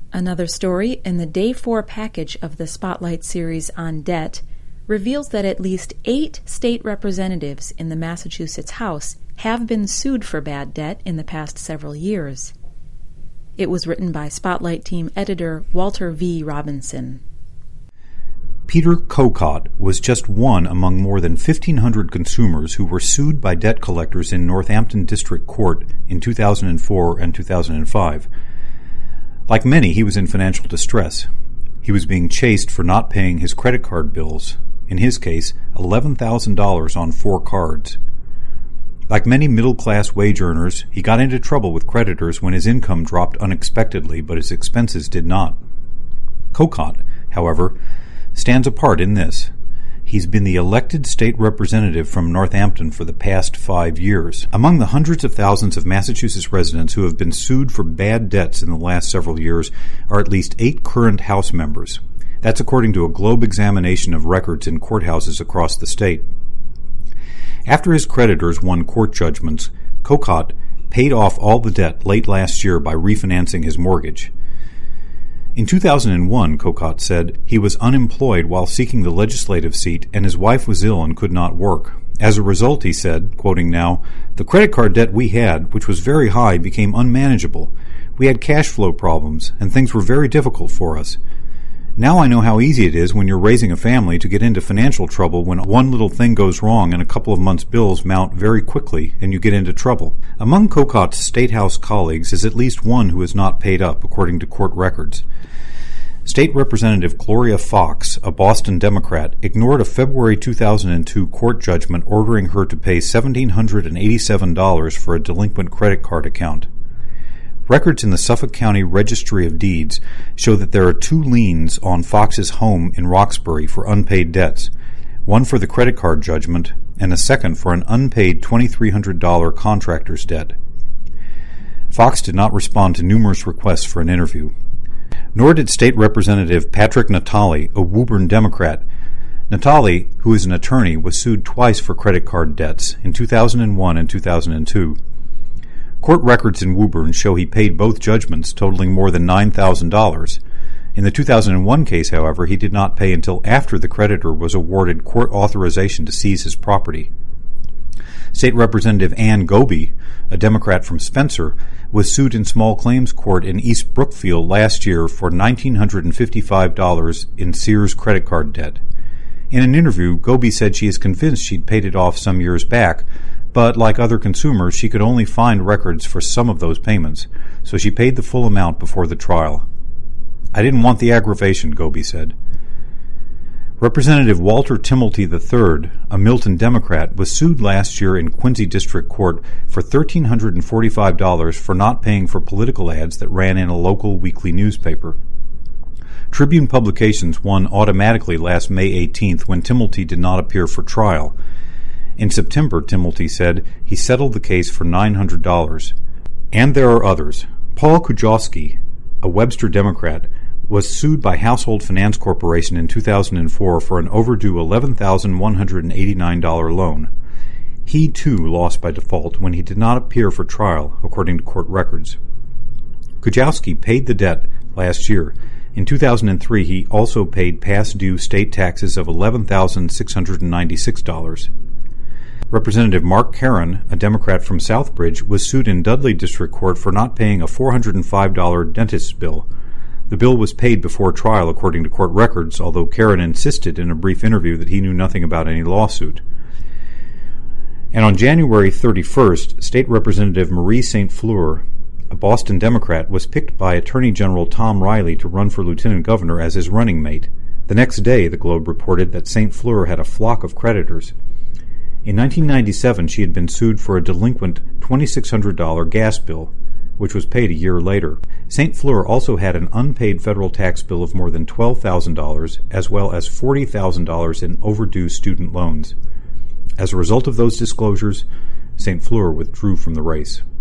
Another story in the Day 4 package of the Spotlight series on debt reveals that at least 8 state representatives in the Massachusetts House have been sued for bad debt in the past several years. It was written by Spotlight team editor Walter V. Robinson. Peter Kokot was just one among more than 1,500 consumers who were sued by debt collectors in Northampton District Court in 2004 and 2005. Like many, he was in financial distress. He was being chased for not paying his credit card bills, in his case, $11,000 on 4 cards. Like many middle-class wage earners, he got into trouble with creditors when his income dropped unexpectedly, but his expenses did not. Kokot, however, stands apart in this. He's been the elected state representative from Northampton for the past 5 years. Among the hundreds of thousands of Massachusetts residents who have been sued for bad debts in the last several years are at least 8 current House members. That's according to a Globe examination of records in courthouses across the state. After his creditors won court judgments, Kokot paid off all the debt late last year by refinancing his mortgage. In 2001, Kokot said, he was unemployed while seeking the legislative seat and his wife was ill and could not work. As a result, he said, quoting now, "The credit card debt we had, which was very high, became unmanageable. We had cash flow problems, and things were very difficult for us. Now I know how easy it is when you're raising a family to get into financial trouble when one little thing goes wrong and a couple of months' bills mount very quickly and you get into trouble." Among Kokot's State House colleagues is at least one who is not paid up, according to court records. State Representative Gloria Fox, a Boston Democrat, ignored a February 2002 court judgment ordering her to pay $1,787 for a delinquent credit card account. Records in the Suffolk County Registry of Deeds show that there are 2 liens on Fox's home in Roxbury for unpaid debts, one for the credit card judgment and a second for an unpaid $2,300 contractor's debt. Fox did not respond to numerous requests for an interview. Nor did State Representative Patrick Natale, a Woburn Democrat. Natale, who is an attorney, was sued twice for credit card debts, in 2001 and 2002. Court records in Woburn show he paid both judgments, totaling more than $9,000. In the 2001 case, however, he did not pay until after the creditor was awarded court authorization to seize his property. State Representative Ann Goby, a Democrat from Spencer, was sued in small claims court in East Brookfield last year for $1,955 in Sears credit card debt. In an interview, Goby said she is convinced she'd paid it off some years back, but like other consumers, she could only find records for some of those payments, so she paid the full amount before the trial. "I didn't want the aggravation," Goby said. Representative Walter Timilty III, a Milton Democrat, was sued last year in Quincy District Court for $1,345 for not paying for political ads that ran in a local weekly newspaper. Tribune Publications won automatically last May 18th when Timilty did not appear for trial. In September, Timilty said he settled the case for $900. And there are others. Paul Kujawski, a Webster Democrat, was sued by Household Finance Corporation in 2004 for an overdue $11,189 loan. He, too, lost by default when he did not appear for trial, according to court records. Kujawski paid the debt last year. In 2003, he also paid past due state taxes of $11,696. Representative Mark Caron, a Democrat from Southbridge, was sued in Dudley District Court for not paying a $405 dentist's bill. The bill was paid before trial, according to court records, although Caron insisted in a brief interview that he knew nothing about any lawsuit. And on January 31st, State Representative Marie St. Fleur, a Boston Democrat, was picked by Attorney General Tom Riley to run for lieutenant governor as his running mate. The next day, the Globe reported that St. Fleur had a flock of creditors. In 1997, she had been sued for a delinquent $2,600 gas bill, which was paid a year later. St. Fleur also had an unpaid federal tax bill of more than $12,000, as well as $40,000 in overdue student loans. As a result of those disclosures, St. Fleur withdrew from the race.